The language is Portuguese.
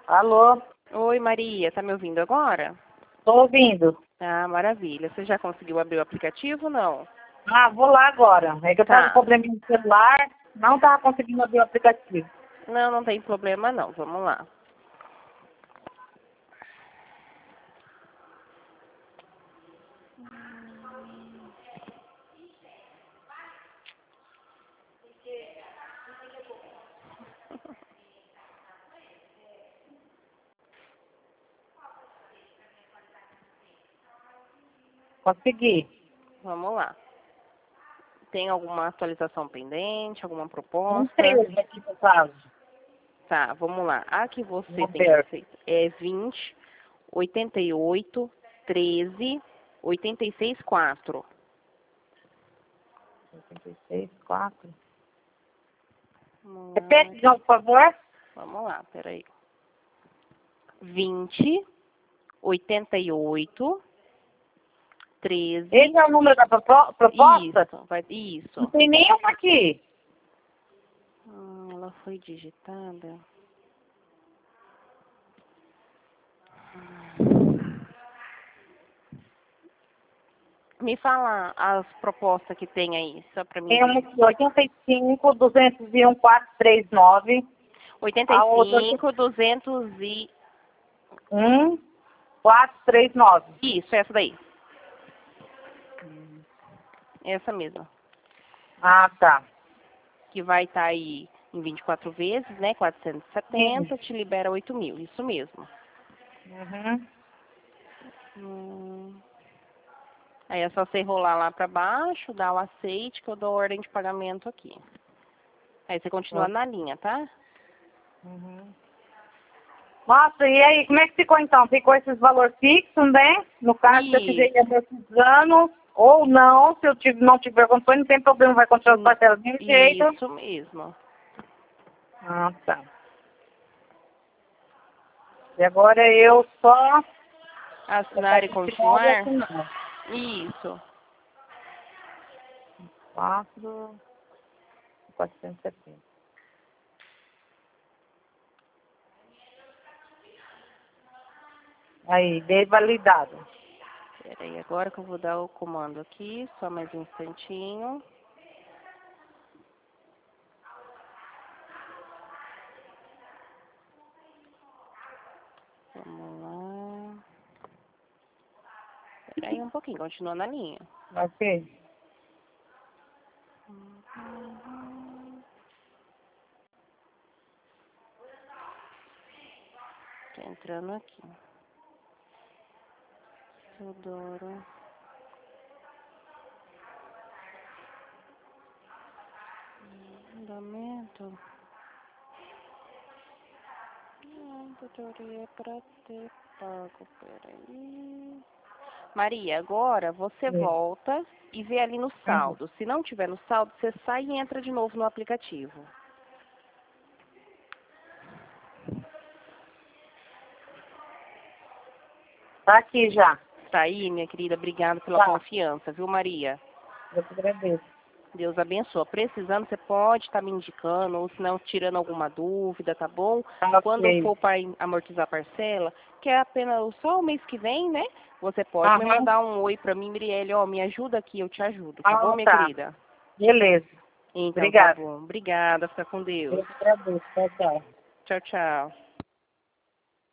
Alô? Oi, Maria, tá me ouvindo agora? Tô ouvindo. Ah, maravilha. Você já conseguiu abrir o aplicativo ou não? Ah, vou lá agora. É que eu tava com Tá. probleminha no celular, não tava conseguindo abrir o aplicativo. Não, não tem problema não. Vamos lá. Consegui. Vamos lá. Tem alguma atualização pendente, alguma Um proposta? 13 aqui no caso. Tá, vamos lá. A que você Vamos tem ver. feito é 20, 88, 13, 86, 4. 86, 4. Vamos lá, Repete de novo, por favor. vamos lá, peraí. 20, 88, 13. Esse é o número da proposta? Isso. Não tem nenhuma aqui. Ela foi digitada. Me fala as propostas que tem aí, só pra mim Tem uma ver. aqui, 85, 201, 439. A outra, 85, 200 e... 1, 439. Isso, essa daí. Essa mesma. Ah, tá. Que vai estar aí em 24 vezes, né? 470, te libera 8 mil. Isso mesmo. Uhum. Hum. Aí é só você rolar lá pra baixo, dar o aceite, que eu dou ordem de pagamento aqui. Aí você continua na linha, tá? Uhum. Nossa, e aí, como é que ficou então? Ficou esses valores fixos, né? No caso, se eu fizer Isso. esses anos, ou não, se eu não tiver condições, não tem problema, vai continuar as parcelas do mesmo jeito. Isso mesmo. Ah, tá. E agora eu só... Assinar e continuar? Assinar. Isso. 4, 470. Aí, dei validado. Peraí, agora que eu vou dar o comando aqui, só mais um instantinho. Vamos lá. Peraí um pouquinho, continua na linha. Ok. Tô entrando aqui. Teodoro. Fundamento. Tutoria para ter pago. Peraí. Maria, agora você volta e vê ali no saldo. Se não tiver no saldo, você sai e entra de novo no aplicativo. Tá aqui já. Tá aí, minha querida? Obrigada pela confiança, viu, Maria? Eu te agradeço. Deus abençoe. Precisando, você pode estar me indicando, ou se não, tirando alguma dúvida, tá bom? Tá, Quando ok. for para amortizar a parcela, que é apenas só o mês que vem, né? Você pode me mandar um oi para mim, Mirielle, ó, me ajuda aqui, eu te ajudo, tá bom, minha querida? Beleza. Então, Obrigada. tá bom. Obrigada, fica com Deus. Eu te agradeço. Tchau, tchau. Tchau, tchau.